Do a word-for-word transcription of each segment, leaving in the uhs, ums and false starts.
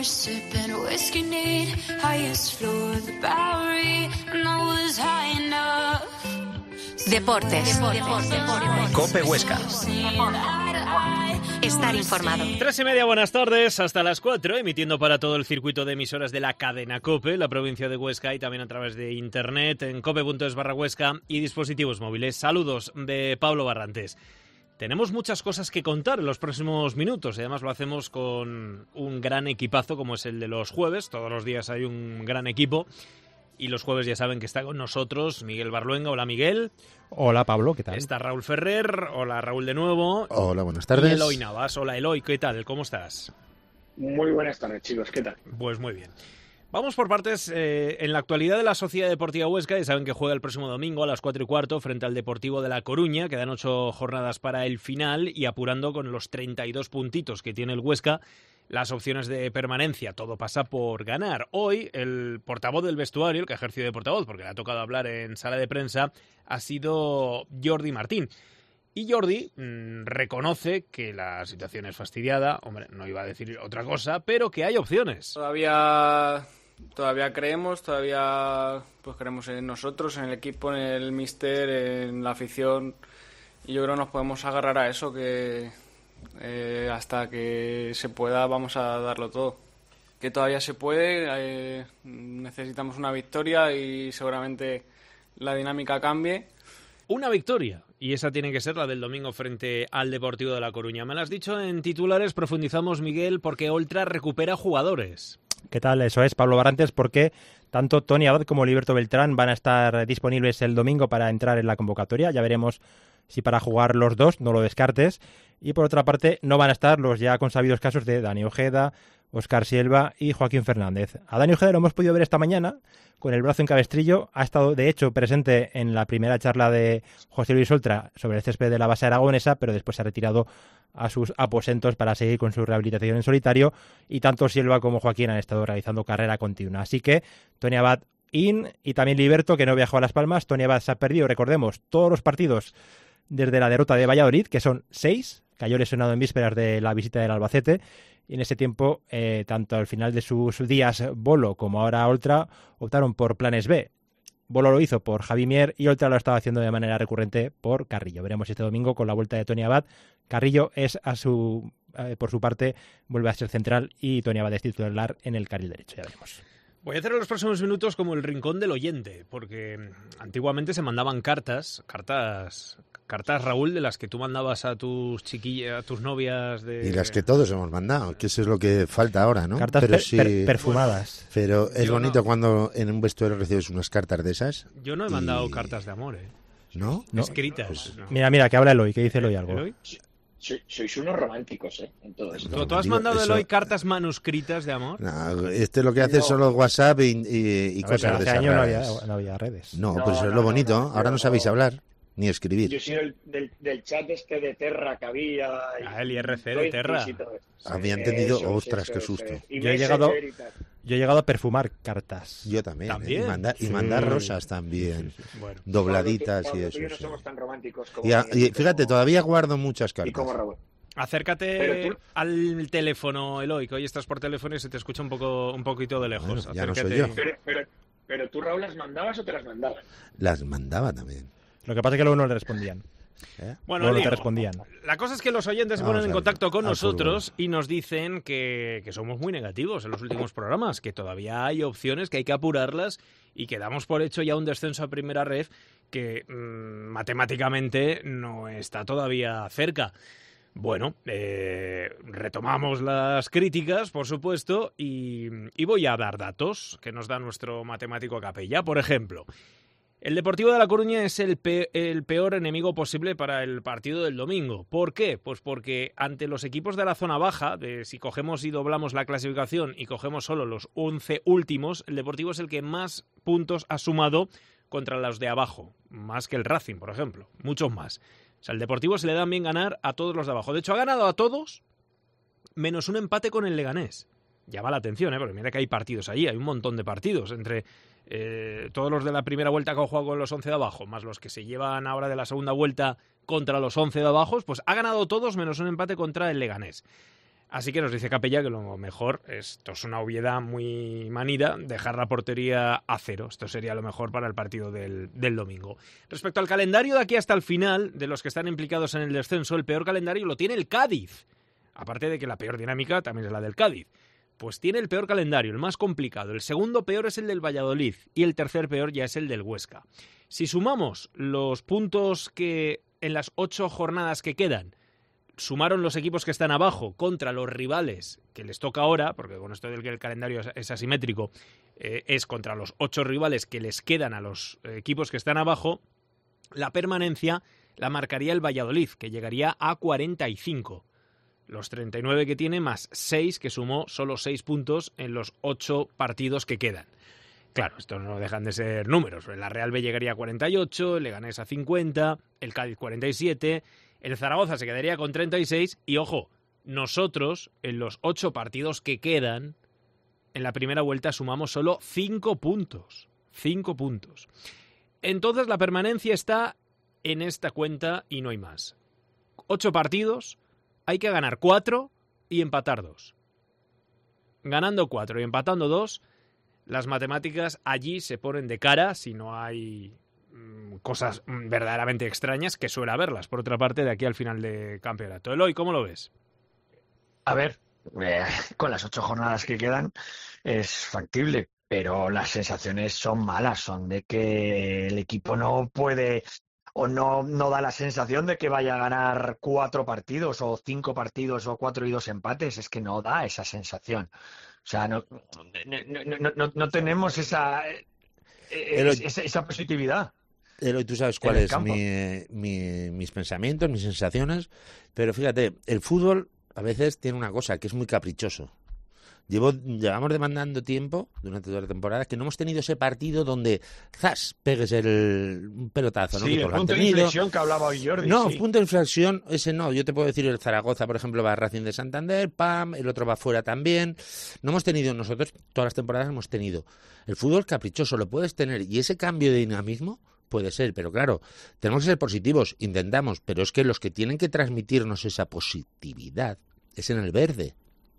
Sipping whiskey neat, highest floor of the Bowery, and I was high enough. Deportes. COPE Huesca. Estar informado. Tres y media, buenas tardes, hasta las cuatro, emitiendo para todo el circuito de emisoras de la cadena COPE, la provincia de Huesca, y también a través de internet en cope.es barra Huesca y dispositivos móviles. Saludos de Pablo Barrantes. Tenemos muchas cosas que contar en los próximos minutos y además lo hacemos con un gran equipazo como es el de los jueves. Todos los días hay un gran equipo y los jueves ya saben que está con nosotros Miguel Barluenga. Hola, Miguel. Hola, Pablo, ¿qué tal? Está Raúl Ferrer. Hola, Raúl, de nuevo. Hola, buenas tardes. Y Eloy Navas. Hola, Eloy, ¿qué tal? ¿Cómo estás? Muy buenas tardes, chicos, ¿qué tal? Pues muy bien. Vamos por partes. Eh, en la actualidad de la Sociedad Deportiva Huesca, ya saben que juega el próximo domingo a las cuatro y cuarto frente al Deportivo de La Coruña. Quedan ocho jornadas para el final y apurando con los treinta y dos puntitos que tiene el Huesca las opciones de permanencia. Todo pasa por ganar. Hoy el portavoz del vestuario, el que ha ejercido de portavoz porque le ha tocado hablar en sala de prensa, ha sido Jordi Martín. Y Jordi mmm, reconoce que la situación es fastidiada. Hombre, no iba a decir otra cosa, pero que hay opciones. Todavía... Todavía creemos, todavía pues creemos en nosotros, en el equipo, en el míster, en la afición, y yo creo que nos podemos agarrar a eso, que eh, hasta que se pueda vamos a darlo todo. Que todavía se puede, eh, necesitamos una victoria y seguramente la dinámica cambie. Una victoria, y esa tiene que ser la del domingo frente al Deportivo de La Coruña. Me lo has dicho en titulares, profundizamos, Miguel, porque Oltra recupera jugadores. ¿Qué tal? Eso es, Pablo Barrantes, porque tanto Tony Abad como Liberto Beltrán van a estar disponibles el domingo para entrar en la convocatoria. Ya veremos si para jugar los dos, no lo descartes. Y por otra parte, no van a estar los ya consabidos casos de Dani Ojeda, Óscar Silva y Joaquín Fernández. A Dani Ojeda lo hemos podido ver esta mañana con el brazo en cabestrillo. Ha estado, de hecho, presente en la primera charla de José Luis Oltra sobre el césped de la base aragonesa, pero después se ha retirado a sus aposentos para seguir con su rehabilitación en solitario. Y tanto Silva como Joaquín han estado realizando carrera continua. Así que Tony Abad in y también Liberto, que no viajó a Las Palmas. Tony Abad se ha perdido, recordemos, todos los partidos desde la derrota de Valladolid, que son seis. Cayó lesionado en vísperas de la visita del Albacete. Y en ese tiempo, eh, tanto al final de sus días Bolo como ahora Oltra optaron por planes B. Bolo lo hizo por Javi Mier y Oltra lo estaba haciendo de manera recurrente por Carrillo. Veremos este domingo con la vuelta de Tony Abad. Carrillo es a su eh, por su parte vuelve a ser central y Tony Abad es titular en el carril derecho. Ya veremos. Voy a hacer en los próximos minutos como el rincón del oyente, porque antiguamente se mandaban cartas, cartas, cartas Raúl, de las que tú mandabas a tus chiquillas, a tus novias de... Y las que todos hemos mandado, que eso es lo que falta ahora, ¿no? Cartas pero per, sí, per, perfumadas. Pero es Yo bonito no. Cuando en un vestuario recibes unas cartas de esas. Yo no he mandado y... cartas de amor, ¿eh? ¿No? No. Escritas. Pues, no. Mira, mira, que habla Eloy, que dice Eloy algo. ¿Eloy? Sois unos románticos, ¿eh? En todo esto. ¿Tú, ¿Tú has Digo, mandado, eso... Eloy, cartas manuscritas de amor? No, este lo que hace No. es solo WhatsApp y, y, y A ver, cosas de hace esas años no había, raras. no había redes. No, No, pero eso no, es lo no, bonito. no, no, Ahora no sabéis no. hablar ni escribir. Yo soy el del, del chat este de Terra que había. Y Ah, el I R C de Terra. Había entendido, Eso, ostras, eso, qué eso, susto. eso. Y Yo he Messenger llegado- y tal. Yo he llegado a perfumar cartas. Yo también. ¿eh? ¿También? Y, mandar, y Sí. mandar rosas también. Bueno. Dobladitas Pablo, y tú- eso. Pablo, tú y yo no sí. somos tan románticos como Y, a- Miguel y y fíjate, como- todavía guardo muchas Y como cartas. Raúl. Acércate Pero tú- al teléfono, Eloy, que hoy estás por teléfono y se te escucha un poco un poquito de lejos. Bueno, ya no Acércate. soy yo. Pero, pero, pero tú, Raúl, ¿las mandabas o te las mandaban? Las mandaba también. Lo que pasa es que luego no le respondían. ¿eh? Bueno, Luego no lío. te respondían. La cosa es que los oyentes se Vamos ponen en al- contacto con al nosotros y nos dicen que, que somos muy negativos en los últimos programas, que todavía hay opciones, que hay que apurarlas y que damos por hecho ya un descenso a primera ref que mmm, matemáticamente no está todavía cerca. Bueno, eh, retomamos las críticas, por supuesto, y, y voy a dar datos que nos da nuestro matemático Capella. Por ejemplo, el Deportivo de La Coruña es el, pe- el peor enemigo posible para el partido del domingo. ¿Por qué? Pues porque ante los equipos de la zona baja, de si cogemos y doblamos la clasificación y cogemos solo los once últimos, el Deportivo es el que más puntos ha sumado contra los de abajo, más que el Racing, por ejemplo, muchos más. O sea, el Deportivo se le da bien ganar a todos los de abajo. De hecho, ha ganado a todos, menos un empate con el Leganés. Llama la atención, ¿eh? Porque mira que hay partidos allí, hay un montón de partidos entre eh, todos los de la primera vuelta que han jugado con los once de abajo, más los que se llevan ahora de la segunda vuelta contra los once de abajo, pues ha ganado todos menos un empate contra el Leganés. Así que nos dice Capella que lo mejor, esto es una obviedad muy manida, dejar la portería a cero. Esto sería lo mejor para el partido del, del domingo. Respecto al calendario de aquí hasta el final, de los que están implicados en el descenso, el peor calendario lo tiene el Cádiz. Aparte de que la peor dinámica también es la del Cádiz. Pues tiene el peor calendario, el más complicado. El segundo peor es el del Valladolid y el tercer peor ya es el del Huesca. Si sumamos los puntos que en las ocho jornadas que quedan sumaron los equipos que están abajo contra los rivales que les toca ahora, porque con esto del que el calendario es asimétrico, eh, es contra los ocho rivales que les quedan a los equipos que están abajo, la permanencia la marcaría el Valladolid, que llegaría a cuarenta y cinco. Los treinta y nueve que tiene más seis, que sumó solo seis puntos en los ocho partidos que quedan. Claro, esto no dejan de ser números. La Real B llegaría a cuarenta y ocho, el Leganés a cincuenta, el Cádiz cuarenta y siete, el Zaragoza se quedaría con treinta y seis y, ojo, nosotros en los ocho partidos que quedan, en la primera vuelta sumamos solo cinco puntos. cinco puntos. Entonces la permanencia está en esta cuenta y no hay más. ocho partidos, hay que ganar cuatro y empatar dos. Ganando cuatro y empatando dos, las matemáticas allí se ponen de cara si no hay mmm, cosas verdaderamente extrañas, que suele haberlas, por otra parte, de aquí al final de campeonato. Eloy, ¿cómo lo ves? A ver, eh, con las ocho jornadas que quedan es factible, pero las sensaciones son malas, son de que el equipo no puede o no, no da la sensación de que vaya a ganar cuatro partidos o cinco partidos o cuatro y dos empates, es que no da esa sensación. O sea, no, no, no, no, no tenemos esa, esa, esa positividad. Eloy, tú sabes cuál es mi, mi, mis pensamientos, mis sensaciones, pero fíjate, el fútbol a veces tiene una cosa, que es muy caprichoso. Llevo, llevamos demandando tiempo durante toda la temporada que no hemos tenido ese partido donde ¡zas! Pegues el un pelotazo, ¿no? Sí, que el punto de inflexión que hablaba hoy Jordi. No, sí. punto de inflexión, ese no. Yo te puedo decir el Zaragoza, por ejemplo, va a Racing de Santander, pam, el otro va fuera también. No hemos tenido nosotros, todas las temporadas hemos tenido. El fútbol caprichoso lo puedes tener y ese cambio de dinamismo puede ser, pero claro, tenemos que ser positivos, intentamos, pero es que los que tienen que transmitirnos esa positividad es en el verde.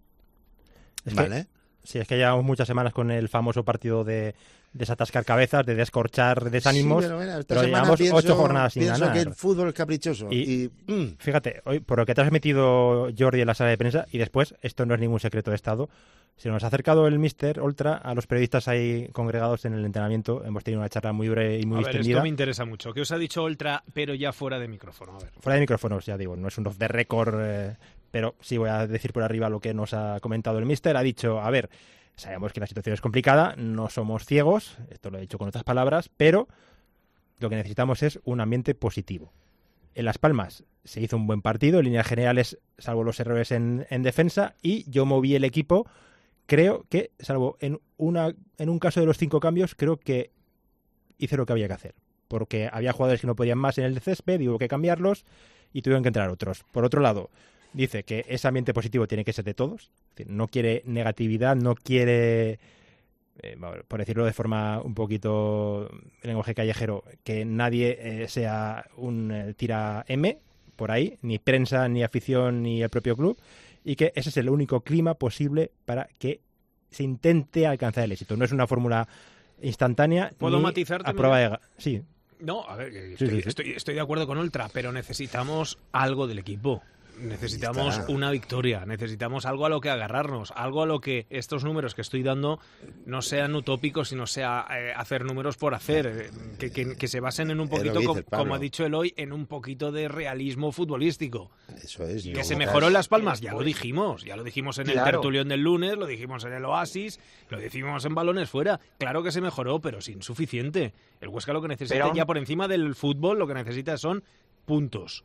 Es ¿Vale? Que, sí, es que llevamos muchas semanas con el famoso partido de desatascar cabezas, de descorchar desánimos, sí, pero, bueno, pero llevamos pienso, ocho jornadas sin pienso ganar. que el fútbol es caprichoso. Y, y mm. fíjate, hoy por lo que te has metido, Jordi, en la sala de prensa, y después, esto no es ningún secreto de Estado, se nos ha acercado el míster Oltra a los periodistas ahí congregados en el entrenamiento. Hemos tenido una charla muy breve y muy a ver, extendida. Esto me interesa mucho. ¿Qué os ha dicho Oltra, pero ya fuera de micrófono? A ver. Fuera de micrófonos, ya digo, no es un off the record, eh, pero sí voy a decir por arriba lo que nos ha comentado el míster. Ha dicho, a ver, sabemos que la situación es complicada, no somos ciegos, esto lo he dicho con otras palabras, pero lo que necesitamos es un ambiente positivo. En Las Palmas se hizo un buen partido, en líneas generales, salvo los errores en, en defensa, y yo moví el equipo. Creo que, salvo en, una, en un caso de los cinco cambios, creo que hice lo que había que hacer. Porque había jugadores que no podían más en el césped, y hubo que cambiarlos y tuvieron que entrar otros. Por otro lado, dice que ese ambiente positivo tiene que ser de todos. Es decir, no quiere negatividad, no quiere, eh, por decirlo de forma un poquito lenguaje callejero, que nadie eh, sea un eh, tira M por ahí, ni prensa, ni afición, ni el propio club. Y que ese es el único clima posible para que se intente alcanzar el éxito. No es una fórmula instantánea. ¿Puedo ni matizarte? A prueba de... Sí. No, a ver, estoy, sí, sí, sí. Estoy, estoy de acuerdo con Oltra, pero necesitamos algo del equipo. Necesitamos una victoria, necesitamos algo a lo que agarrarnos, algo a lo que estos números que estoy dando no sean utópicos, sino sea eh, hacer números por hacer, eh, que, que, que se basen en un poquito, dice, com, como ha dicho Eloy, en un poquito de realismo futbolístico. Eso es. Que se mejoró en Las Palmas, ya lo dijimos, ya lo dijimos en claro. el tertulión del lunes, lo dijimos en el Oasis, lo dijimos en Balones Fuera. Claro que se mejoró, pero sin suficiente. El Huesca lo que necesita pero... ya por encima del fútbol, lo que necesita son puntos.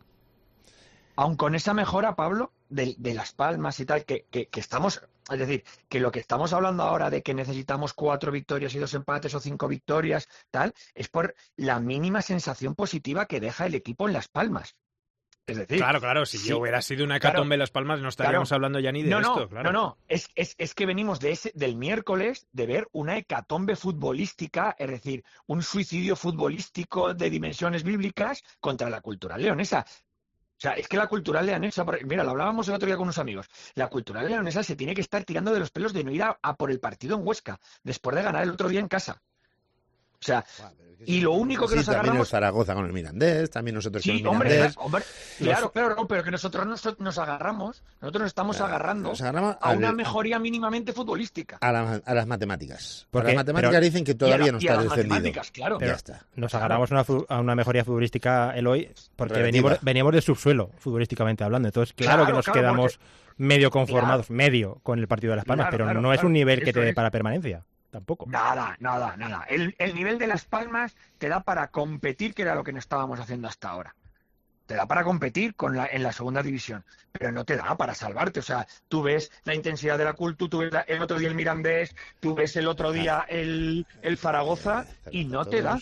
Aun con esa mejora, Pablo, de, de Las Palmas y tal, que, que, que estamos, es decir, que lo que estamos hablando ahora de que necesitamos cuatro victorias y dos empates o cinco victorias, tal, es por la mínima sensación positiva que deja el equipo en Las Palmas. Es decir, claro, claro, si sí, yo hubiera sido una hecatombe en Las Palmas no estaríamos claro, hablando ya ni de no, esto. No, claro. no, no, es, es, es que venimos de ese, del miércoles de ver una hecatombe futbolística, es decir, un suicidio futbolístico de dimensiones bíblicas contra la cultura leonesa. O sea, es que la cultural leonesa, mira, lo hablábamos el otro día con unos amigos, la cultural leonesa se tiene que estar tirando de los pelos de no ir a, a por el partido en Huesca, después de ganar el otro día en casa. O sea, y lo único que sí, nos también agarramos... el Zaragoza con el Mirandés, también nosotros Sí, con el hombre, Mirandés. hombre, claro, claro, no, pero que nosotros nos, nos agarramos, nosotros nos estamos Claro, agarrando nos agarramos a una al- mejoría mínimamente futbolística. A, la- a las matemáticas. Porque- Las matemáticas pero- dicen que Y a todavía la- no y a está las descendido. matemáticas, claro. Ya está. Nos agarramos a una, fu- a una mejoría futbolística, Eloy, porque Relativa. venimos, veníamos de subsuelo, futbolísticamente hablando. Entonces, claro, Claro, que nos claro, quedamos medio conformados, medio con el partido de Las Palmas, Claro, pero claro, no es claro, un nivel que eso te dé es. para permanencia, tampoco. Nada, nada, nada. El, el nivel de Las Palmas te da para competir, que era lo que no estábamos haciendo hasta ahora. Te da para competir con la, en la segunda división, pero no te da para salvarte. O sea, tú ves la intensidad de la Cultu, tú ves la- el otro día el Mirandés, tú ves el otro día el, el Zaragoza y no te da.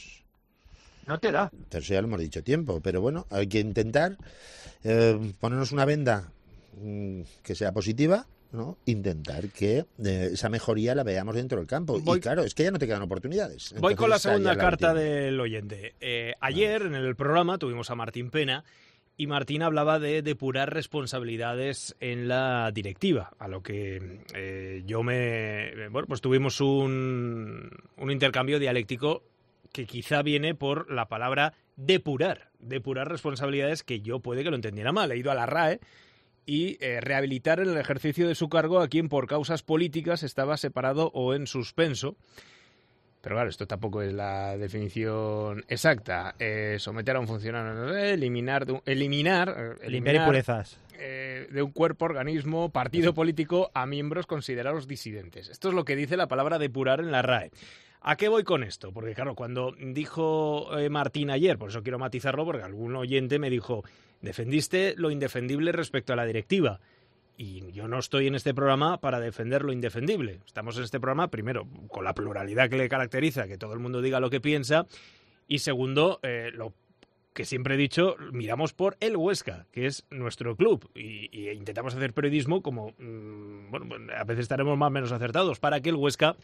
No te da. Pero eso ya lo hemos dicho tiempo. Pero bueno, hay que intentar eh, ponernos una venda mm, que sea positiva, ¿no? Intentar que eh, esa mejoría la veamos dentro del campo. Voy- Y claro, es que ya no te quedan oportunidades. Voy Entonces, con la esa ya segunda es la carta última. del oyente. Eh, ayer en el programa tuvimos a Martín Pena y Martín hablaba de depurar responsabilidades en la directiva, a lo que eh, yo me... Bueno, pues tuvimos un, un intercambio dialéctico que quizá viene por la palabra depurar. Depurar responsabilidades que yo puede que lo entendiera mal. He ido a la R A E y eh, rehabilitar en el ejercicio de su cargo a quien por causas políticas estaba separado o en suspenso. Pero claro, esto tampoco es la definición exacta. Eh, someter a un funcionario, eh, eliminar, de un- eliminar, eh, Limpiar eliminar impurezas. eh, de un cuerpo, organismo, partido político a miembros considerados disidentes. Esto es lo que dice la palabra depurar en la R A E. ¿A qué voy con esto? Porque claro, cuando dijo eh, Martín ayer, por eso quiero matizarlo, porque algún oyente me dijo, defendiste lo indefendible respecto a la directiva. Y yo no estoy en este programa para defender lo indefendible. Estamos en este programa, primero, con la pluralidad que le caracteriza, que todo el mundo diga lo que piensa, y segundo, eh, lo que siempre he dicho, miramos por el Huesca, que es nuestro club, y, y intentamos hacer periodismo como, mmm, bueno, a veces estaremos más o menos acertados, para que el Huesca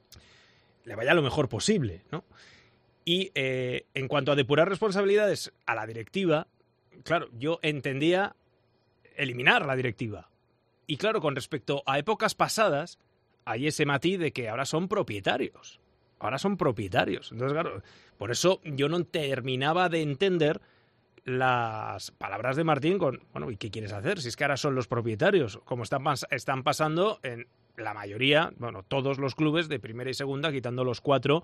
le vaya lo mejor posible, ¿no? Y eh, en cuanto a depurar responsabilidades a la directiva, claro, yo entendía eliminar la directiva. Y claro, con respecto a épocas pasadas, hay ese matiz de que ahora son propietarios. Ahora son propietarios. Entonces, claro, por eso yo no terminaba de entender las palabras de Martín con, bueno, ¿y qué quieres hacer? Si es que ahora son los propietarios, como están, pas- están pasando en la mayoría, bueno, todos los clubes de primera y segunda, quitando los cuatro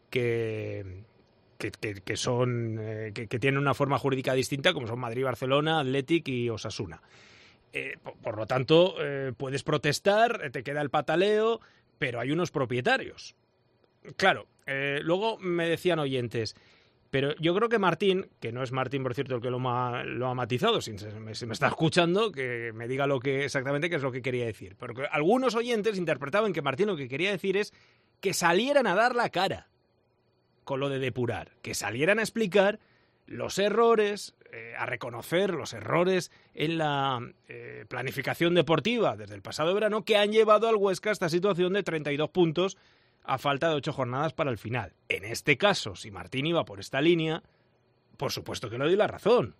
que... Que, que, que son eh, que, que tienen una forma jurídica distinta, como son Madrid, Barcelona, Athletic y Osasuna. Eh, por, por lo tanto, eh, puedes protestar, te queda el pataleo, pero hay unos propietarios. Claro, eh, luego me decían oyentes, pero yo creo que Martín, que no es Martín, por cierto, el que lo, ma, lo ha matizado, si me, si me está escuchando, que me diga lo que exactamente qué es lo que quería decir. Porque algunos oyentes interpretaban que Martín lo que quería decir es que salieran a dar la cara con lo de depurar, que salieran a explicar los errores, eh, a reconocer los errores en la eh, planificación deportiva desde el pasado verano que han llevado al Huesca a esta situación de treinta y dos puntos a falta de ocho jornadas para el final. En este caso, si Martín iba por esta línea, por supuesto que le doy la razón.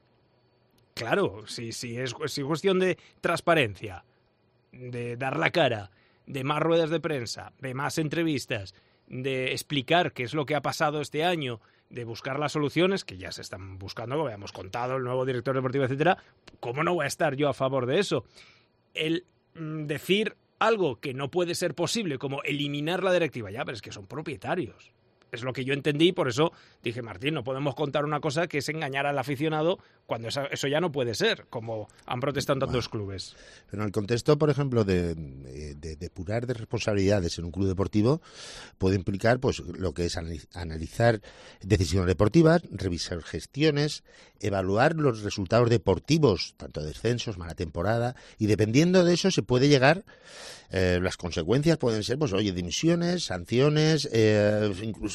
Claro, si, si, es, si es cuestión de transparencia, de dar la cara, de más ruedas de prensa, de más entrevistas, de explicar qué es lo que ha pasado este año, de buscar las soluciones, que ya se están buscando, como habíamos contado, el nuevo director deportivo, etcétera, ¿cómo no voy a estar yo a favor de eso? El mm, decir algo que no puede ser posible, como eliminar la directiva, ya, pero es que son propietarios. Es lo que yo entendí, por eso dije, Martín, no podemos contar una cosa que es engañar al aficionado cuando esa, eso ya no puede ser, como han protestado tantos Bueno, clubes. Pero en el contexto, por ejemplo, de, de, de depurar de responsabilidades en un club deportivo, puede implicar pues lo que es analizar decisiones deportivas, revisar gestiones, evaluar los resultados deportivos, tanto descensos, mala temporada, y dependiendo de eso se puede llegar, eh, las consecuencias pueden ser, pues oye, dimisiones, sanciones, eh, incluso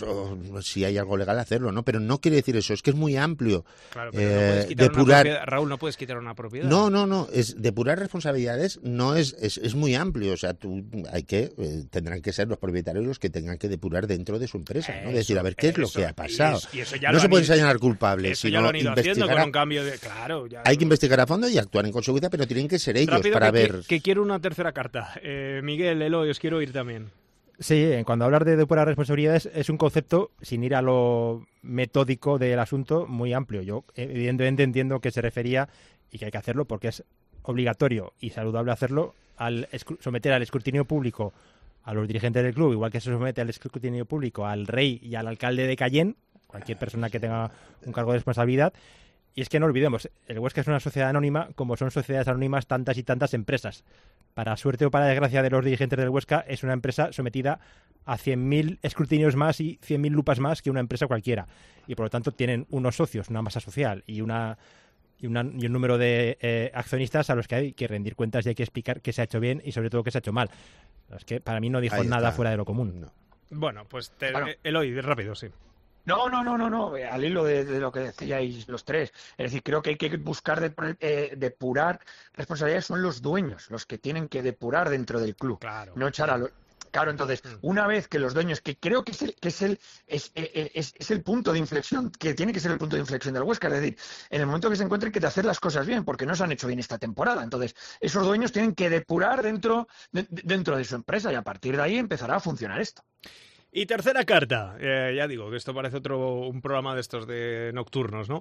o si hay algo legal hacerlo, ¿no? Pero no quiere decir eso, es que es muy amplio. Claro, pero eh, no puedes quitar depurar... una propiedad. Raúl, no puedes quitar una propiedad. No, no, no, es depurar responsabilidades no es, es, es muy amplio, o sea, tú hay que eh, tendrán que ser los propietarios los que tengan que depurar dentro de su empresa, ¿no? Eso, decir, a ver qué eso, es lo que ha pasado. Y eso, y eso ya no lo se pueden ido, señalar culpables, eso sino ya lo han ido haciendo con a... un cambio de... Claro, ya... Hay que investigar a fondo y actuar en consecuencia, pero tienen que ser ellos Rápido, para que, ver... Que, que quiero una tercera carta. Eh, Miguel, Eloy, os quiero oír también. Sí, cuando hablar de depurar responsabilidades es un concepto, sin ir a lo metódico del asunto, muy amplio. Yo evidentemente entiendo que se refería, y que hay que hacerlo porque es obligatorio y saludable hacerlo, al someter al escrutinio público a los dirigentes del club, igual que se somete al escrutinio público al rey y al alcalde de Cayenne, cualquier persona que tenga un cargo de responsabilidad. Y es que no olvidemos, el Huesca es una sociedad anónima, como son sociedades anónimas tantas y tantas empresas. Para suerte o para desgracia de los dirigentes del Huesca, es una empresa sometida a cien mil escrutinios más y cien mil lupas más que una empresa cualquiera. Y por lo tanto tienen unos socios, una masa social y una y, una, y un número de eh, accionistas a los que hay que rendir cuentas y hay que explicar qué se ha hecho bien y sobre todo qué se ha hecho mal. Es que para mí no dijo nada fuera de lo común. No. Bueno, pues te, Bueno. Eloy, rápido, sí. No, no, no, no, no, al hilo de, de lo que decíais los tres. Es decir, creo que hay que buscar de, eh, depurar responsabilidades, son los dueños, los que tienen que depurar dentro del club. Claro. No echar a los... Claro, entonces, una vez que los dueños, que creo que es el, que es el, es, es, es el punto de inflexión, que tiene que ser el punto de inflexión del Huesca, es decir, en el momento que se encuentren que de hacer las cosas bien, porque no se han hecho bien esta temporada. Entonces, esos dueños tienen que depurar dentro de, dentro de su empresa y a partir de ahí empezará a funcionar esto. Y tercera carta, eh, ya digo que esto parece otro un programa de estos de nocturnos, ¿no?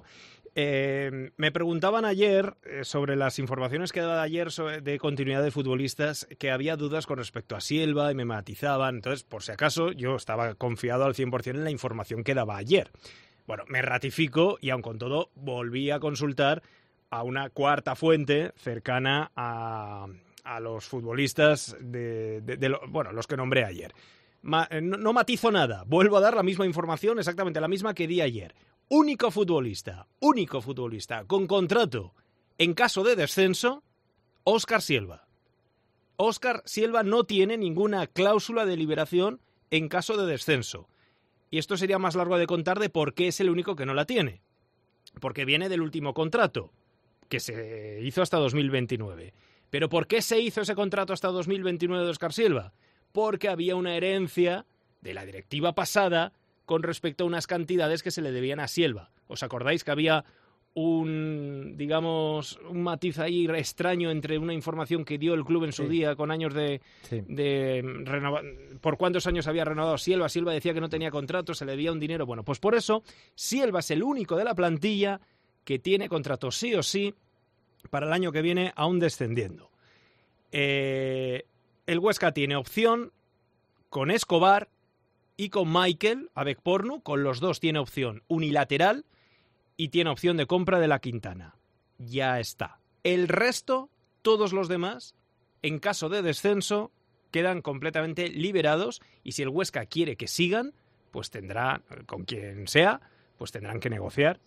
Eh, me preguntaban ayer eh, sobre las informaciones que daba ayer sobre, de continuidad de futbolistas, que había dudas con respecto a Silva y me matizaban. Entonces, por si acaso, yo estaba confiado al cien por ciento en la información que daba ayer. Bueno, me ratifico y aun con todo volví a consultar a una cuarta fuente cercana a, a los futbolistas de, de, de lo, bueno, los que nombré ayer. Ma, no, no matizo nada, vuelvo a dar la misma información, exactamente la misma que di ayer. Único futbolista, único futbolista con contrato en caso de descenso, Óscar Silva. Óscar Silva no tiene ninguna cláusula de liberación en caso de descenso. Y esto sería más largo de contar de por qué es el único que no la tiene. Porque viene del último contrato, que se hizo hasta dos mil veintinueve. ¿Pero por qué se hizo ese contrato hasta dos mil veintinueve de Óscar Silva? Porque había una herencia de la directiva pasada con respecto a unas cantidades que se le debían a Silva. ¿Os acordáis que había un, digamos, un matiz ahí extraño entre una información que dio el club en su sí. día con años de... Sí. de renova... ¿Por cuántos años había renovado Silva? Silva decía que no tenía contrato, se le debía un dinero. Bueno, pues por eso Silva es el único de la plantilla que tiene contrato sí o sí para el año que viene, aún descendiendo. Eh... El Huesca tiene opción con Escobar y con Michael Abekpornu, con los dos tiene opción unilateral y tiene opción de compra de la Quintana. Ya está. El resto, todos los demás, en caso de descenso, quedan completamente liberados y si el Huesca quiere que sigan, pues tendrá, con quien sea, pues tendrán que negociar.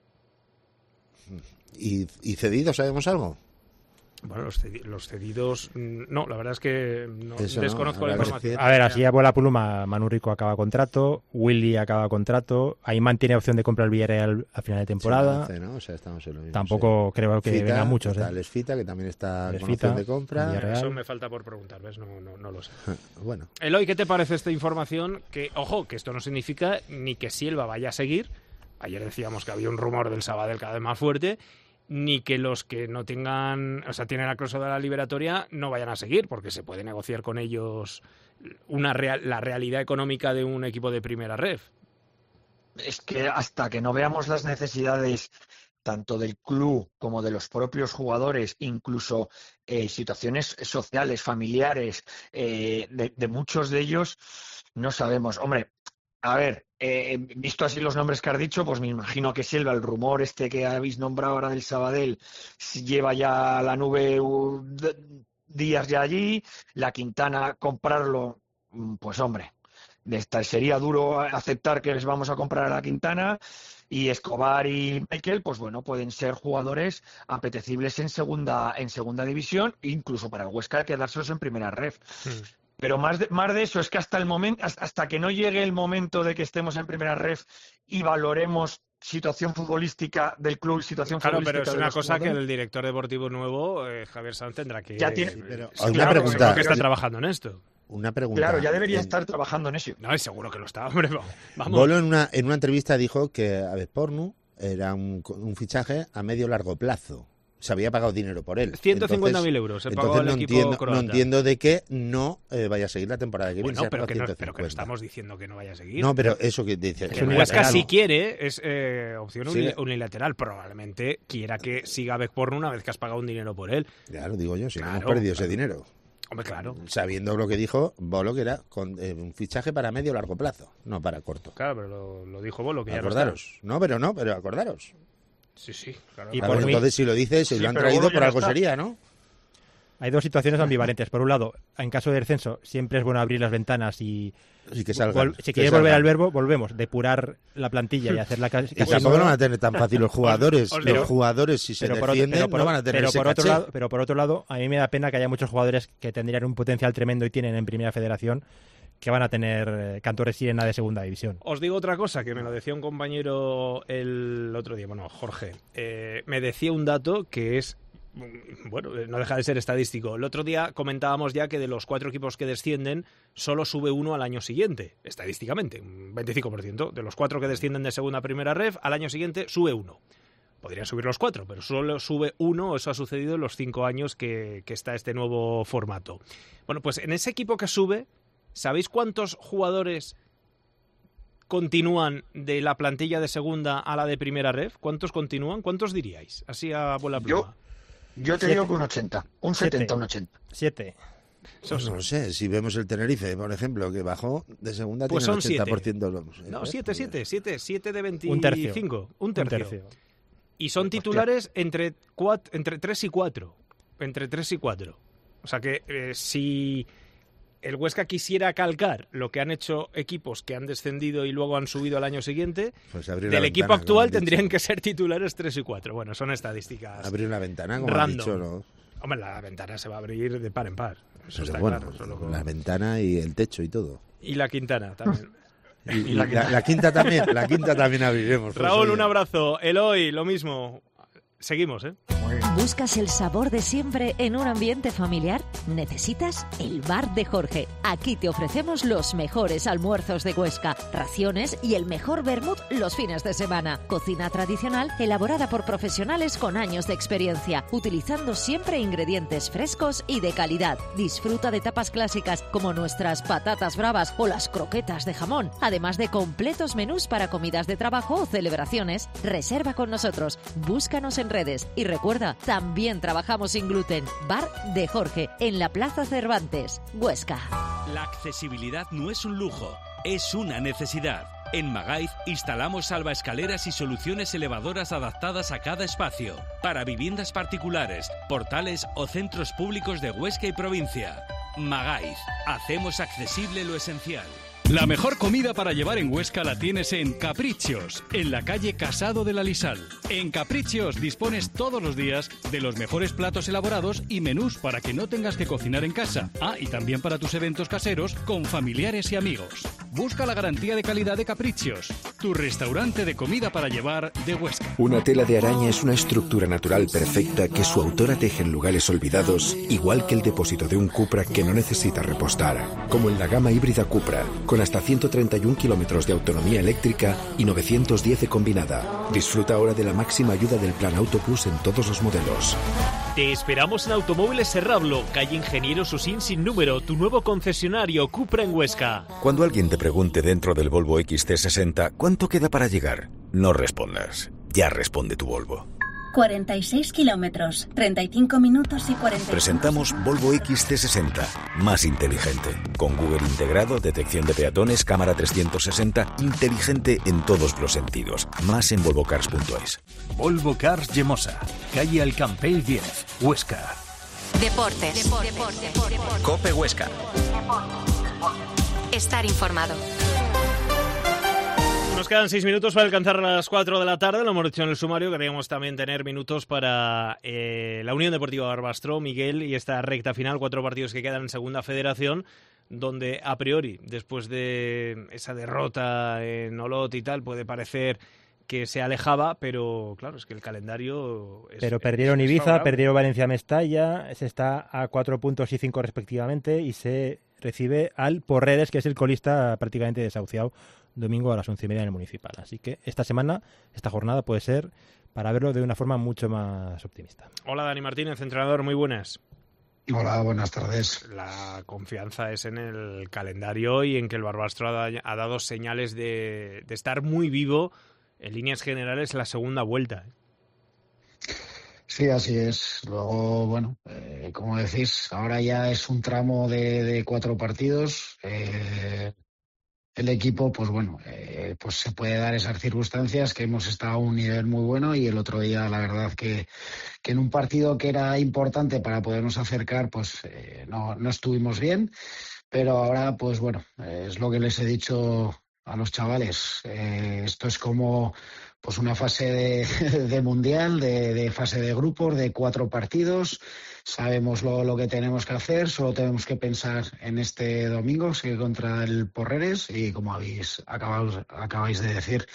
¿Y, y cedido sabemos algo? Bueno, los, cedi los cedidos, no, la verdad es que no, Eso desconozco no, la información. A ver, así a bola pluma, Manu Rico acaba contrato, Willy acaba contrato, Ayman tiene opción de comprar el Villarreal a final de temporada. Sí, ¿no? O sea, estamos en lo mismo, Tampoco sí. creo que Fita, vengan muchos. Está ¿eh? Les Fita, que también está Les con Fita, opción de compra. Villarreal. Eso me falta por preguntar, ¿ves? No, no, no lo sé. Bueno. Eloy, ¿qué te parece esta información? Que, ojo, que esto no significa ni que Silva vaya a seguir. Ayer decíamos que había un rumor del Sabadell cada vez más fuerte. Ni que los que no tengan, o sea, tienen la cláusula de la liberatoria no vayan a seguir, porque se puede negociar con ellos una real, la realidad económica de un equipo de primera ref. Es que hasta que no veamos las necesidades tanto del club como de los propios jugadores, incluso eh, situaciones sociales, familiares, eh, de, de muchos de ellos, no sabemos. Hombre, a ver, eh, visto así los nombres que has dicho, pues me imagino que Silva, el rumor este que habéis nombrado ahora del Sabadell, lleva ya la nube uh, días ya allí, la Quintana comprarlo, pues hombre, sería duro aceptar que les vamos a comprar a la Quintana, y Escobar y Michael, pues bueno, pueden ser jugadores apetecibles en segunda, en segunda división, incluso para el Huesca quedárselos en primera ref. Mm. Pero más de, más de eso es que hasta el momento, hasta que no llegue el momento de que estemos en primera ref y valoremos situación futbolística del club, situación claro, futbolística. Claro, pero es de una los cosa jugadores. que el director deportivo nuevo, eh, Javier Sanz, tendrá que... Ya tiene... Pero, sí, una claro, pregunta. seguro que está trabajando en esto. Una pregunta. Claro, ya debería en... estar trabajando en eso. No, es seguro que lo está, hombre. Vamos. Bolo en una, en una entrevista dijo que Abespornu era un, un fichaje a medio largo plazo. Se había pagado dinero por él. ciento cincuenta mil euros se pagó al no equipo entiendo, croata. no entiendo de que no eh, vaya a seguir la temporada que viene. Bueno, pero que, no, pero que no estamos diciendo que no vaya a seguir. No, pero eso que dice... Que Huesca si quiere es eh, opción sí. unilateral. Probablemente quiera que siga Abespornu una vez que has pagado un dinero por él. Claro, digo yo, si claro, no hemos perdido claro. ese dinero. Hombre, claro. Sabiendo lo que dijo Bolo, que era con, eh, un fichaje para medio o largo plazo, no para corto. Claro, pero lo, lo dijo Bolo, que ya acordaros. No, no, pero no, pero acordaros. Sí, sí, claro. Y por entonces, si lo dices, si sí, lo han traído, por algo está. sería, ¿no? Hay dos situaciones ambivalentes. Por un lado, en caso de descenso, siempre es bueno abrir las ventanas y... Y que salgan. Si quieres volver al verbo, volvemos. Depurar la plantilla y hacerla casi... Y tampoco lo van a tener tan fácil los jugadores. Os, os los digo, jugadores, si se pero defienden, por, pero no van a tener pero ese por otro caché. lado, Pero por otro lado, a mí me da pena que haya muchos jugadores que tendrían un potencial tremendo y tienen en Primera Federación que van a tener eh, cantores y en la de Segunda División. Os digo otra cosa, que me lo decía un compañero el otro día, bueno, Jorge, eh, me decía un dato que es, bueno, no deja de ser estadístico. El otro día comentábamos ya que de los cuatro equipos que descienden, solo sube uno al año siguiente, estadísticamente, un veinticinco por ciento. De los cuatro que descienden de Segunda a Primera Ref, al año siguiente sube uno. Podrían subir los cuatro, pero solo sube uno. Eso ha sucedido en los cinco años que, que está este nuevo formato. Bueno, pues en ese equipo que sube, ¿sabéis cuántos jugadores continúan de la plantilla de segunda a la de primera ref? ¿Cuántos continúan? ¿Cuántos diríais? Así a bola pluma. Yo, yo te Siete. digo que un ochenta, un Siete. setenta, un ochenta. Siete. Pues no lo sé, si vemos el Tenerife, por ejemplo, que bajó de segunda, Pues tiene son el ochenta por ciento. siete. Los, No, ¿eh? siete, siete, siete, siete de veinticinco. Un tercio. Un tercio. Un tercio. Y son Hostia. titulares entre, cuatro, entre tres y cuatro. Entre tres y cuatro. O sea que eh, si el Huesca quisiera calcar lo que han hecho equipos que han descendido y luego han subido al año siguiente, Pues abrir del la equipo ventana, como actual han dicho. tendrían que ser titulares tres y cuatro. Bueno, son estadísticas. Abrir una ventana, como han Random. dicho, ¿no? Hombre, la ventana se va a abrir de par en par. Eso Pero está bueno, claro. Solo con- la ventana y el techo y todo. Y la Quintana también. Y, y la, la quinta también, la quinta también abriremos. pues, Raúl, oye. un abrazo. Eloy, lo mismo. Seguimos, ¿eh? ¿Buscas el sabor de siempre en un ambiente familiar? Necesitas el Bar de Jorge. Aquí te ofrecemos los mejores almuerzos de Huesca, raciones y el mejor vermut los fines de semana. Cocina tradicional elaborada por profesionales con años de experiencia, utilizando siempre ingredientes frescos y de calidad. Disfruta de tapas clásicas como nuestras patatas bravas o las croquetas de jamón, además de completos menús para comidas de trabajo o celebraciones. Reserva con nosotros, búscanos en redes y recuerda, también trabajamos sin gluten. Bar de Jorge, en la Plaza Cervantes, Huesca. La accesibilidad no es un lujo, es una necesidad. En Magaiz instalamos salvaescaleras y soluciones elevadoras adaptadas a cada espacio, para viviendas particulares, portales o centros públicos de Huesca y provincia. Magaiz, hacemos accesible lo esencial. La mejor comida para llevar en Huesca la tienes en Caprichos, en la calle Casado de la Lisal. En Caprichos dispones todos los días de los mejores platos elaborados y menús para que no tengas que cocinar en casa. Ah, y también para tus eventos caseros con familiares y amigos. Busca la garantía de calidad de Caprichos, tu restaurante de comida para llevar de Huesca. Una tela de araña es una estructura natural perfecta que su autora teje en lugares olvidados, igual que el depósito de un Cupra que no necesita repostar. Como en la gama híbrida Cupra, con hasta ciento treinta y un kilómetros de autonomía eléctrica y novecientos diez de combinada. Disfruta ahora de la máxima ayuda del Plan Auto Plus en todos los modelos. Te esperamos en Automóviles Serrablo, calle Ingeniero Susín sin número, tu nuevo concesionario Cupra en Huesca. Cuando alguien te pregunte dentro del Volvo X C sesenta ¿cuánto queda para llegar? No respondas. Ya responde tu Volvo. cuarenta y seis kilómetros, treinta y cinco minutos y cuarenta. Presentamos Volvo X C sesenta, más inteligente. Con Google integrado, detección de peatones, cámara trescientos sesenta, inteligente en todos los sentidos. Más en volvo cars punto es. Volvo Cars Llemosa, calle Alcampell diez, Huesca. Deportes. Deportes. Deportes. Cope Huesca. Estar informado. Nos quedan seis minutos para alcanzar las cuatro de la tarde. Lo hemos dicho en el sumario. Queríamos también tener minutos para eh, la Unión Deportiva Barbastro, Miguel, y esta recta final. Cuatro partidos que quedan en Segunda Federación. donde a priori, después de esa derrota en Olot y tal, puede parecer que se alejaba, pero claro, es que el calendario es, Pero perdieron es Ibiza, favorable. perdieron Valencia-Mestalla, se está a cuatro puntos y cinco respectivamente y se recibe al Porreres, que es el colista prácticamente desahuciado, domingo a las once y media en el Municipal. Así que esta semana, esta jornada puede ser para verlo de una forma mucho más optimista. Hola, Dani Martínez, entrenador, muy buenas. Hola, buenas tardes. La confianza es en el calendario y en que el Barbastro ha, da- ha dado señales de, de estar muy vivo en líneas generales la segunda vuelta. Sí, así es. Luego, bueno, eh, como decís, ahora ya es un tramo de, de cuatro partidos. Eh, el equipo, pues bueno, eh, pues se puede dar esas circunstancias que hemos estado a un nivel muy bueno y el otro día, la verdad que, que en un partido que era importante para podernos acercar, pues eh, no, no estuvimos bien. Pero ahora, pues bueno, eh, es lo que les he dicho a los chavales. Eh, esto es como pues una fase de, de mundial, de, de fase de grupos, de cuatro partidos. Sabemos lo, lo que tenemos que hacer, solo tenemos que pensar en este domingo, sí, contra el Porreres, y como habéis acabado, acabáis de decir,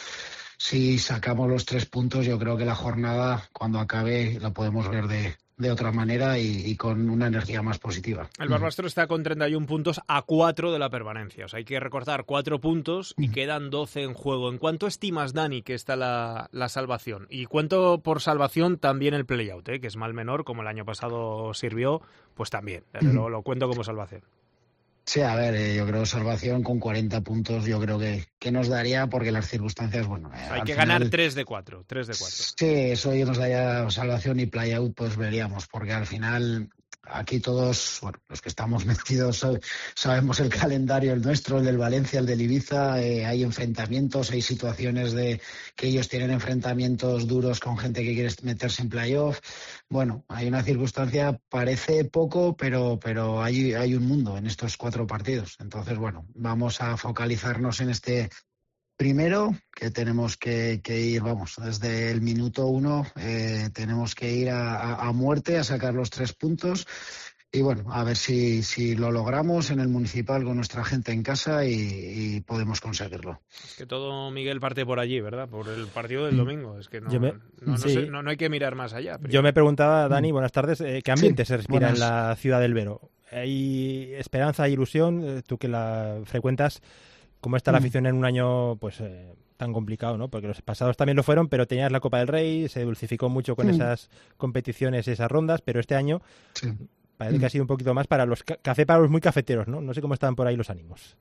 si sacamos los tres puntos, yo creo que la jornada, cuando acabe, la podemos ver de, de otra manera y, y con una energía más positiva. El Barbastro está con treinta y un puntos a cuatro de la permanencia. O sea, hay que recortar cuatro puntos y quedan doce en juego. ¿En cuánto estimas, Dani, que está la, la salvación? Y cuento por salvación también el play-out, ¿eh? Que es mal menor, como el año pasado sirvió, pues también. Lo, lo cuento como salvación. Sí, a ver, eh, yo creo salvación con cuarenta puntos yo creo que, que nos daría porque las circunstancias, bueno... Eh, Hay al que final, ganar tres de cuatro. tres de cuatro. Sí, eso ya nos daría salvación y play-out, pues veríamos, porque al final aquí todos, bueno, los que estamos metidos sabemos el calendario, el nuestro, el del Valencia, el del Ibiza, eh, hay enfrentamientos, hay situaciones de que ellos tienen enfrentamientos duros con gente que quiere meterse en playoff. Bueno, hay una circunstancia, parece poco, pero, pero hay, hay un mundo en estos cuatro partidos. Entonces, bueno, vamos a focalizarnos en este primero, que tenemos que, que ir, vamos, desde el minuto uno eh, tenemos que ir a, a, a muerte, a sacar los tres puntos y bueno, a ver si, si lo logramos en el Municipal con nuestra gente en casa y, y podemos conseguirlo. Es que todo, Miguel, parte por allí, ¿verdad? Por el partido del domingo. Es que no, Yo me- no, no, sí. sé, no, no hay que mirar más allá. Pero Yo me preguntaba, Dani, buenas tardes, eh, ¿qué ambiente Sí, se respira buenas. en la ciudad del Vero? ¿Hay esperanza, hay ilusión? Eh, Tú que la frecuentas, ¿cómo está la Mm. afición en un año pues eh, tan complicado, ¿no? Porque los pasados también lo fueron, pero tenías la Copa del Rey, se dulcificó mucho con Mm. esas competiciones y esas rondas, pero este año Sí. parece Mm. que ha sido un poquito más para los ca- café para los muy cafeteros, ¿no? No sé cómo están por ahí los ánimos.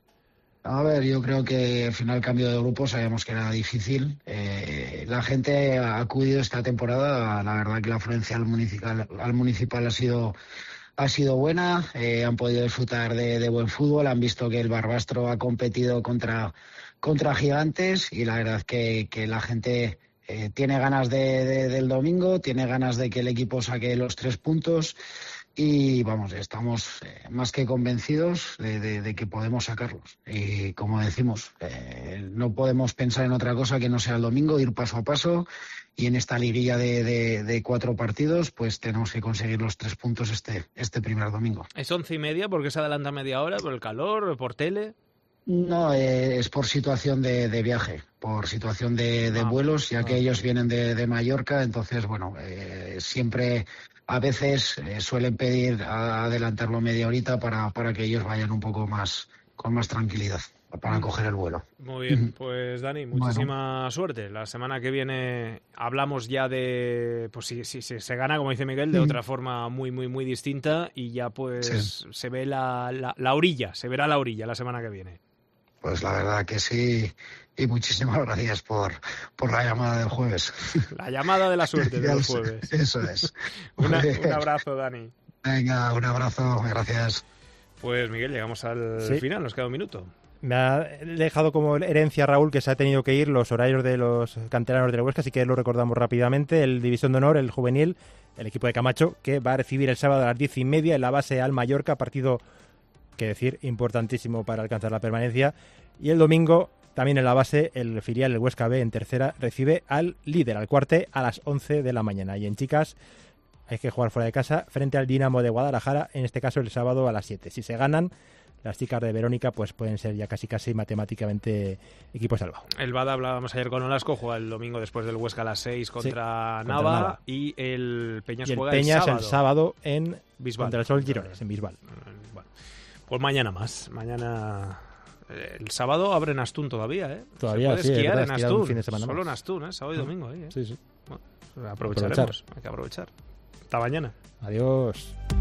A ver, yo creo que al final el cambio de grupo sabíamos que era difícil. Eh, la gente ha acudido esta temporada, la verdad que la afluencia al municipal, al municipal ha sido ha sido buena, eh, han podido disfrutar de, de buen fútbol, han visto que el Barbastro ha competido contra, contra gigantes y la verdad que, que la gente eh, tiene ganas de, de- del domingo, tiene ganas de que el equipo saque los tres puntos y vamos, estamos eh, más que convencidos de, de- de que podemos sacarlos. Y como decimos, eh, no podemos pensar en otra cosa que no sea el domingo, ir paso a paso. Y en esta liguilla de, de- de cuatro partidos, pues tenemos que conseguir los tres puntos este, este primer domingo. es once y media, porque se adelanta media hora, por el calor, por tele. No, eh, es por situación de, de viaje, por situación de, de Ah, vuelos, ya ah. que ellos vienen de, de Mallorca, entonces, bueno, eh, siempre, a veces eh, suelen pedir a- adelantarlo media horita para, para que ellos vayan un poco más, con más tranquilidad, para Mm. coger el vuelo. Muy bien, Ujú. pues Dani, muchísima suerte. La semana que viene hablamos ya de, pues si, si, si se gana, como dice Miguel, de Ujú. otra forma muy, muy, muy distinta y ya pues Sí. se ve la, la, la orilla, se verá la orilla la semana que viene. Pues la verdad que sí, y muchísimas gracias por, por la llamada del jueves. La llamada de la suerte de Ya los sé, jueves. Eso es. Una- Muy bien. un abrazo, Dani. Venga, un abrazo, gracias. Pues Miguel, llegamos al Sí. final, nos queda un minuto. Me ha dejado como herencia Raúl que se ha tenido que ir los horarios de los canteranos de la Huesca, así que lo recordamos rápidamente. El División de Honor, el juvenil, el equipo de Camacho, que va a recibir el sábado a las diez y media en la base al Mallorca, partido, que decir, importantísimo para alcanzar la permanencia. Y el domingo, también en la base, el filial, el Huesca B, en tercera, recibe al líder, al Cuarte, a las once de la mañana. Y en chicas, hay que jugar fuera de casa frente al Dinamo de Guadalajara, en este caso el sábado a las siete. Si se ganan, las chicas de Verónica pues pueden ser ya casi casi matemáticamente equipo salvado. El Bada, hablábamos ayer con Olasco, juega el domingo después del Huesca a las seis contra, sí, contra Nava, Nava, y el Peñas y el juega Peñas el sábado, el sábado en Bisbal. Contra el Sol Girones, en Bisbal. Bueno, pues mañana más. Mañana... El sábado abre en Astún todavía, ¿eh? Todavía, Se puede sí, esquiar verdad, en esquiar un Astún. fin de semana Solo más. en Astún, ¿eh? Sábado y domingo ahí, ¿eh? Sí, sí. Bueno, aprovecharemos. Hay que aprovechar. Hasta mañana. Adiós.